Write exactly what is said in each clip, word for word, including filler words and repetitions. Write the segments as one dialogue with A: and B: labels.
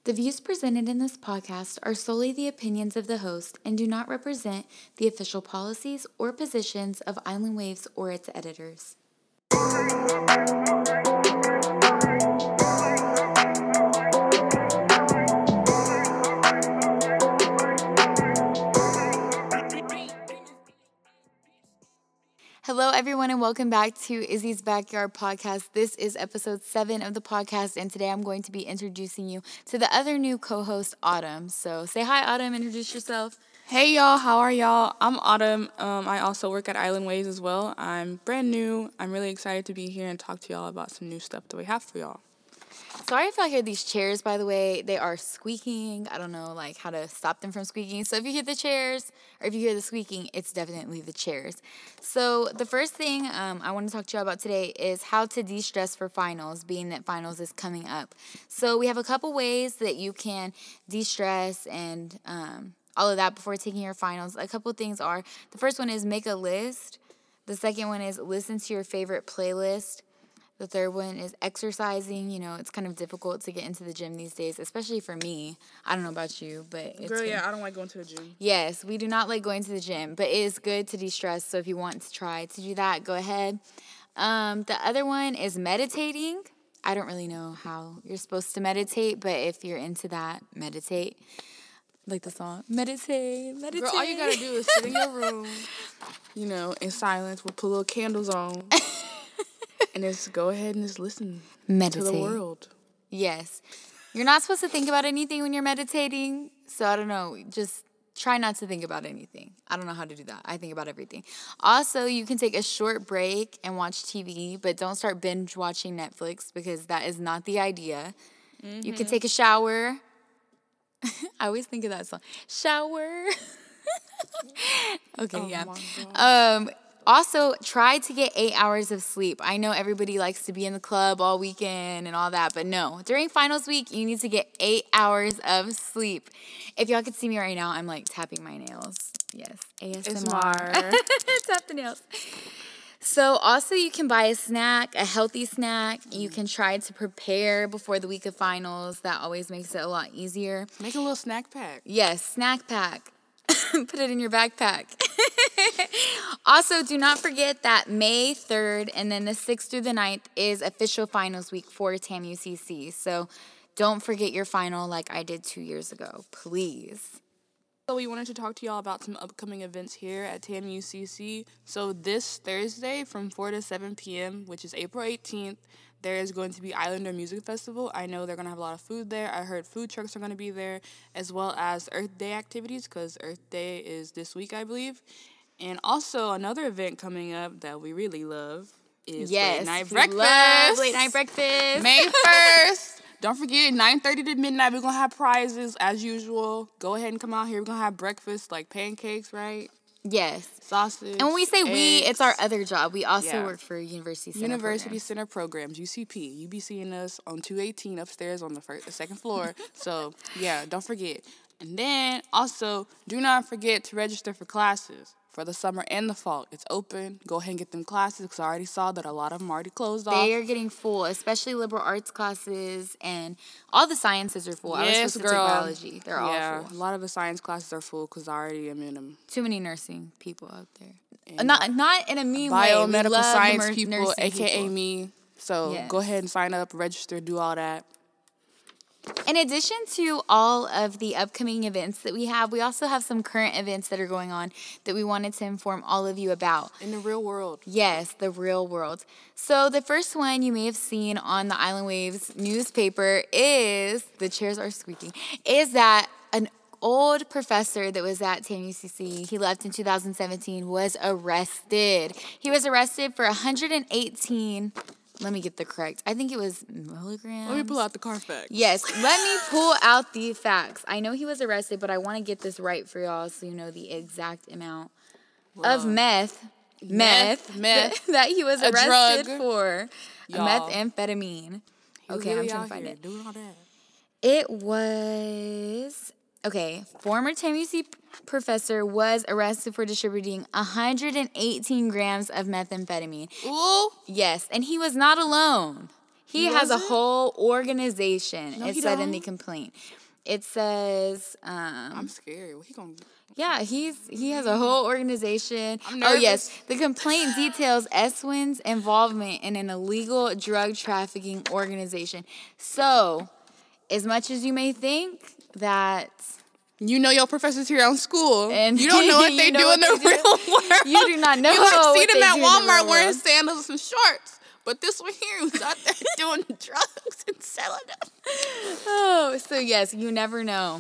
A: The views presented in this podcast are solely the opinions of the host and do not represent the official policies or positions of Island Waves or its editors. Hello, everyone, and welcome back to Izzy's Backyard Podcast. This is episode seven of the podcast, and today I'm going to be introducing you to the other new co-host, Autumn. So say hi, Autumn. Introduce yourself.
B: Hey, y'all. How are y'all? I'm Autumn. Um, I also work at Island Waves as well. I'm brand new. I'm really excited to be here and talk to y'all about some new stuff that we have for y'all.
A: Sorry if I hear these chairs, by the way. They are squeaking. I don't know, like, how to stop them from squeaking. So if you hear the chairs or if you hear the squeaking, it's definitely the chairs. So the first thing um, I want to talk to you about today is how to de-stress for finals, being that finals is coming up. So we have a couple ways that you can de-stress and um, all of that before taking your finals. A couple things are, the first one is make a list. The second one is listen to your favorite playlist. The third one is exercising. You know, it's kind of difficult to get into the gym these days, especially for me. I don't know about you, but it's
B: Girl,
A: been,
B: yeah, I don't like going to the gym.
A: Yes, we do not like going to the gym, but it is good to de-stress. So if you want to try to do that, go ahead. Um, the other one is meditating. I don't really know how you're supposed to meditate, but if you're into that, meditate. Like the song, meditate, meditate.
B: Girl, all you gotta do is sit in your room, you know, in silence. We'll put little candles on. And just go ahead and just listen
A: Meditate.
B: to the world.
A: Yes. You're not supposed to think about anything when you're meditating. So I don't know. Just try not to think about anything. I don't know how to do that. I think about everything. Also, you can take a short break and watch T V, but don't start binge watching Netflix because that is not the idea. Mm-hmm. You can take a shower. I always think of that song. Shower. Okay, oh yeah. Um. Also, try to get eight hours of sleep. I know everybody likes to be in the club all weekend and all that, but no. During finals week, you need to get eight hours of sleep. If y'all could see me right now, I'm like tapping my nails. Yes, A S M R. Tap the nails. So also you can buy a snack, a healthy snack. You can try to prepare before the week of finals. That always makes it a lot easier.
B: Make a little snack pack.
A: Yes, snack pack. Put it in your backpack. Also, do not forget that May third and then the sixth through the ninth is official finals week for T A M U C C. So don't forget your final like I did two years ago, please.
B: So we wanted to talk to y'all about some upcoming events here at T A M U C C. So this Thursday from four to seven p.m., which is April eighteenth, there is going to be Islander Music Festival. I know they're going to have a lot of food there. I heard food trucks are going to be there, as well as Earth Day activities, because Earth Day is this week, I believe. And also another event coming up that we really love is
A: yes,
B: Late Night
A: we
B: Breakfast.
A: Love Late Night Breakfast.
B: May first. Don't forget, nine thirty to midnight, we're going to have prizes as usual. Go ahead and come out here. We're going to have breakfast, like pancakes, right?
A: Yes.
B: Sausage.
A: And when we say
B: eggs.
A: we, it's our other job. We also
B: yeah.
A: work for University Center
B: University
A: programs.
B: Center Programs, U C P. You be seeing us on two eighteen upstairs on the first, the second floor. So, yeah, don't forget. And then, also, do not forget to register for classes for the summer and the fall. It's open. Go ahead and get them classes because I already saw that a lot of them already closed off.
A: They are getting full, especially liberal arts classes, and all the sciences are full.
B: Yes,
A: I was supposed
B: girl.
A: to take biology. They're
B: yeah,
A: all full.
B: A lot of the science classes are full because I already am in them.
A: Too many nursing people out there. And not not in a mean way.
B: Biomedical science
A: mer-
B: people, a k a
A: people.
B: me. So
A: yes.
B: Go ahead and sign up, register, do all that.
A: In addition to all of the upcoming events that we have, we also have some current events that are going on that we wanted to inform all of you about.
B: In the real world.
A: Yes, the real world. So the first one you may have seen on the Island Waves newspaper is, the chairs are squeaking, is that an old professor that was at T A M U C C, he left in two thousand seventeen, was arrested. He was arrested for one hundred eighteen Let me get the correct. I think it was milligrams.
B: Let me pull out the Carfax.
A: Yes, let me pull out the facts. I know he was arrested, but I want to get this right for y'all so you know the exact amount Whoa. of meth, meth,
B: meth, meth
A: that, that he was
B: a
A: arrested
B: drug.
A: for.
B: Y'all.
A: A methamphetamine. Okay,
B: really
A: I'm trying to find
B: here
A: it.
B: Doing all that.
A: It was... Okay, former T A M U C professor was arrested for distributing one hundred eighteen grams of methamphetamine.
B: Ooh.
A: Yes, and he was not alone. He has a
B: wasn't?
A: whole organization.
B: No,
A: it
B: he
A: said in the
B: don't.
A: complaint. It says, um,
B: I'm scared. What he gonna?
A: yeah, he's he has a whole organization.
B: I'm
A: Oh yes,
B: nervous.
A: the complaint details Eswin's involvement in an illegal drug trafficking organization. So, as much as you may think that
B: You know your professors here on school,
A: And
B: you don't know what
A: you
B: they
A: know
B: do
A: what
B: in the
A: they do.
B: real world.
A: You do not know
B: You might see
A: what
B: them
A: they
B: at
A: do in the
B: Walmart
A: real
B: wearing
A: world.
B: sandals and shorts, but this one here was out there doing drugs and selling them.
A: Oh, so yes, you never know.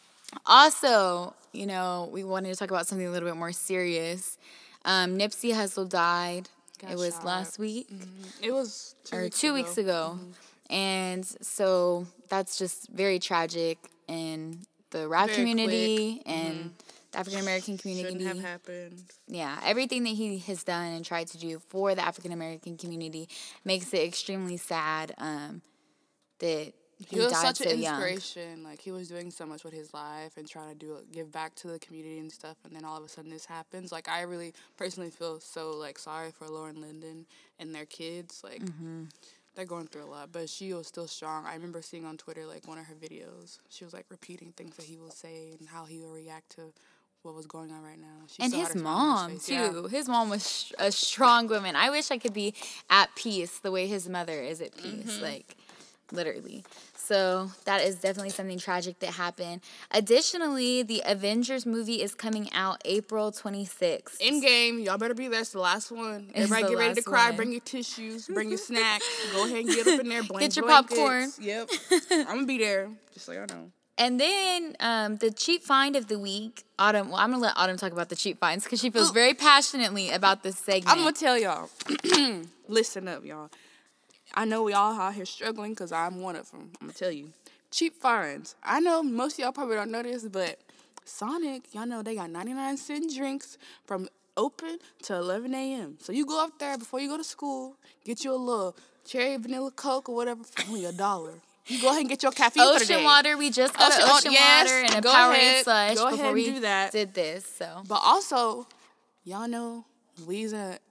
A: Also, you know, we wanted to talk about something a little bit more serious. Um, Nipsey Hussle died.
B: Got
A: it was
B: shot.
A: last week
B: It was two
A: or
B: weeks
A: two
B: ago.
A: weeks ago, and so that's just very tragic in the rap
B: Very
A: community and the African American community.
B: Shouldn't have happened.
A: Yeah, everything that he has done and tried to do for the African American community makes it extremely sad um, that he,
B: He was
A: died
B: such
A: so
B: an
A: young.
B: inspiration. Like, he was doing so much with his life and trying to do give back to the community and stuff. And then all of a sudden this happens. Like, I really personally feel so like sorry for Lauren Linden and their kids. Like,
A: Mm-hmm.
B: they're going through a lot, but she was still strong. I remember seeing on Twitter like one of her videos. She was like repeating things that he will say and how he will react to what was going on right now. She
A: And
B: still
A: his
B: had a smile on her
A: mom
B: face.
A: too.
B: Yeah.
A: His mom was sh- a strong woman. I wish I could be at peace the way his mother is at peace,
B: Mm-hmm.
A: like literally. So that is definitely something tragic that happened. Additionally, the Avengers movie is coming out April twenty-sixth.
B: In game, y'all better be there. It's the last one.
A: It's
B: Everybody
A: the
B: get ready to
A: last
B: cry.
A: one.
B: Bring your tissues. Bring your snacks. Go ahead and get up in there. Blank
A: Get your
B: blankets.
A: popcorn.
B: Yep. I'm gonna be there. Just so y'all know.
A: And then um, the cheap find of the week, Autumn. Well, I'm gonna let Autumn talk about the cheap finds because she feels very passionately about this segment.
B: I'm gonna tell y'all. Listen up, y'all. I know we all out here struggling because I'm one of them. I'm gonna tell you. Cheap finds. I know most of y'all probably don't know this, but Sonic, y'all know they got ninety-nine cent drinks from open to eleven a.m. So you go up there before you go to school, get you a little cherry vanilla Coke or whatever for only a dollar. You go ahead and get your caffeine for the day.
A: Ocean water. We just got
B: Ocean-
A: an
B: oh,
A: ocean
B: yes,
A: water and a
B: go
A: Powerade
B: ahead.
A: slush
B: Go
A: before
B: ahead
A: we
B: and do that.
A: did this. So
B: But also, y'all know we's a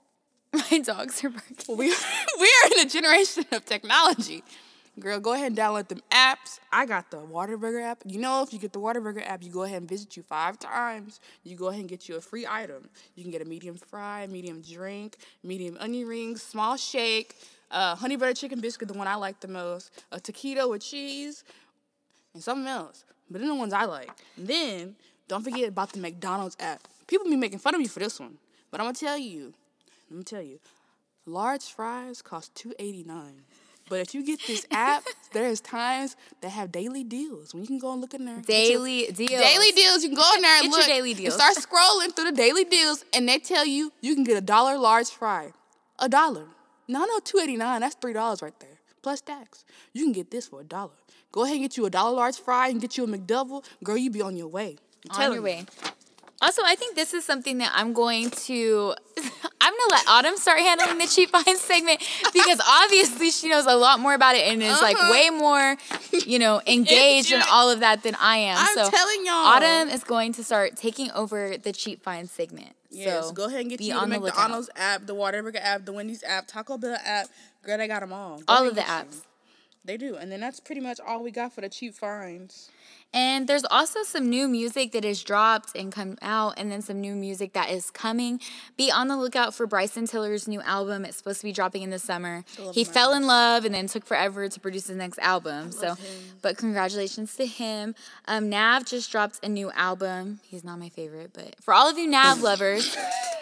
A: my dogs are barking.
B: we we are in a generation of technology. Girl, go ahead and download them apps. I got the Whataburger app. You know, if you get the Whataburger app, you go ahead and visit you five times. You go ahead and get you a free item. You can get a medium fry, medium drink, medium onion rings, small shake, uh, honey butter chicken biscuit, the one I like the most, a taquito with cheese, and something else. But they're the ones I like. Then, don't forget about the McDonald's app. People be making fun of me for this one. But I'm going to tell you, let me tell you, large fries cost two eighty-nine. But if you get this app, there's times that have daily deals. When you can go and look in there. get your-
A: Daily deals.
B: Daily deals. You can go in there and
A: Get your
B: look.
A: daily deals.
B: And start scrolling through the daily deals, and they tell you you can get a dollar large fry. A dollar. No, no, two eighty-nine. That's three dollars right there. Plus tax. You can get this for a dollar. Go ahead and get you a dollar large fry and get you a McDouble. Girl, you be on your way. I'm
A: On
B: telling
A: your
B: you.
A: way. Also, I think this is something that I'm going to, I'm going to let Autumn start handling the cheap finds segment because obviously she knows a lot more about it and is like
B: Uh-huh.
A: way more, you know, engaged in
B: Into it.
A: all of that than I am.
B: I'm
A: so
B: telling y'all.
A: Autumn is going to start taking over the cheap finds segment.
B: Yes,
A: so
B: go ahead and get
A: be
B: you the
A: on the lookout.
B: McDonald's app, the Whataburger app, the Wendy's app, Taco Bell app. Girl, they got them all. Go
A: All
B: ahead
A: of the
B: and get
A: apps.
B: you. They do. And then that's pretty much all we got for the cheap finds.
A: And there's also some new music that is dropped and come out, and then some new music that is coming. Be on the lookout for Bryson Tiller's new album. It's supposed to be dropping in the summer.
B: love
A: He
B: him
A: fell
B: very
A: in love and then took forever to produce his next album. So,
B: love him.
A: but congratulations to him. Um, Nav just dropped a new album. He's not my favorite, but for all of you Nav lovers,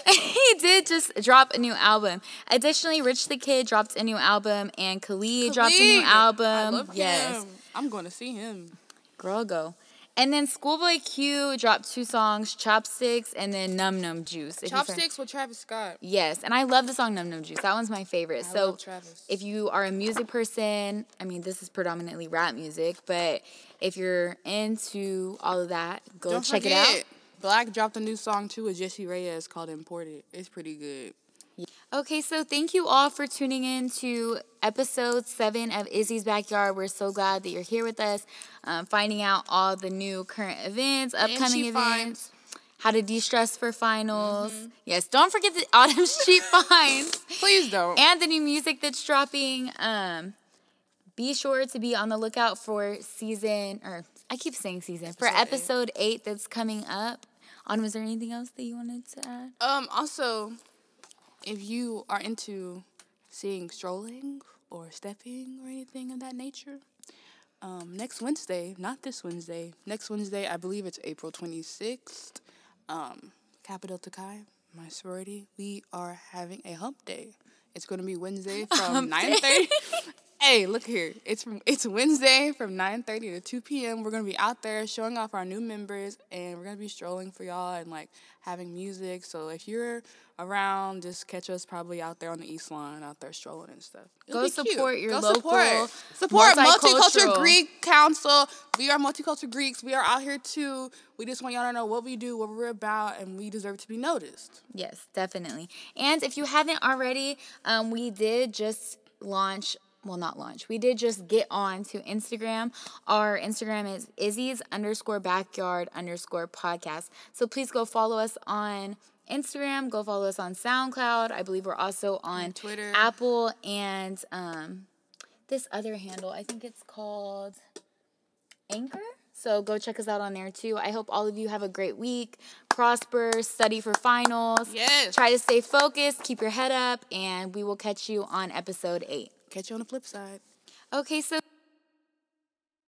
A: he did just drop a new album. Additionally, Rich the Kid dropped a new album, and Khalid, dropped a new
B: Khalid,
A: album.
B: I love
A: yes.
B: him. I'm going to see him.
A: Girl, go. And then Schoolboy Q dropped two songs, Chopsticks and then Num Num Juice. If you've heard-
B: Chopsticks with Travis Scott.
A: Yes, and I love the song Num Num Juice. That one's my favorite.
B: I
A: so
B: love Travis.
A: if you are a music person, I mean, this is predominantly rap music, but if you're into all of that, go
B: Don't
A: check
B: forget,
A: it out.
B: Black dropped a new song too with Jesse Reyes called Imported. It's pretty good.
A: Okay, so thank you all for tuning in to episode seven of Izzy's Backyard. We're so glad that you're here with us, um, finding out all the new current events, upcoming
B: she
A: events. how to de-stress for finals. Mm-hmm. Yes, don't forget the Autumn Street Finds.
B: Please don't.
A: And the new music that's dropping. Um, be sure to be on the lookout for season, or I keep saying season, for episode, episode eight. eight that's coming up. Autumn, is there anything else that you wanted to add?
B: Um. Also, if you are into seeing strolling or stepping or anything of that nature, um, next Wednesday, not this Wednesday, next Wednesday, I believe it's April twenty-sixth, um, Kappa Delta Chi, my sorority, we are having a hump day. It's going to be Wednesday from nine thirty. Hey, look here. It's from it's Wednesday from nine thirty to two p.m. We're going to be out there showing off our new members, and we're going to be strolling for y'all and, like, having music. So if you're around, just catch us probably out there on the East Lawn, out there strolling and stuff. It'll
A: Go support
B: cute.
A: your
B: Go
A: local
B: support. Support
A: multicultural.
B: Multicultural Greek Council. We are Multicultural Greeks. We are out here, too. We just want y'all to know what we do, what we're about, and we deserve to be noticed.
A: Yes, definitely. And if you haven't already, um, we did just launch... Well, not launch. We did just get on to Instagram. Our Instagram is Izzy's underscore backyard underscore podcast. So please go follow us on Instagram. Go follow us on SoundCloud. I believe we're also on,
B: on Twitter,
A: Apple, and um, this other handle. I think it's called Anchor. So go check us out on there too. I hope all of you have a great week. Prosper, study for finals.
B: Yes.
A: Try to stay focused, keep your head up, and we will catch you on episode eight.
B: Catch you on the flip side.
A: Okay, so...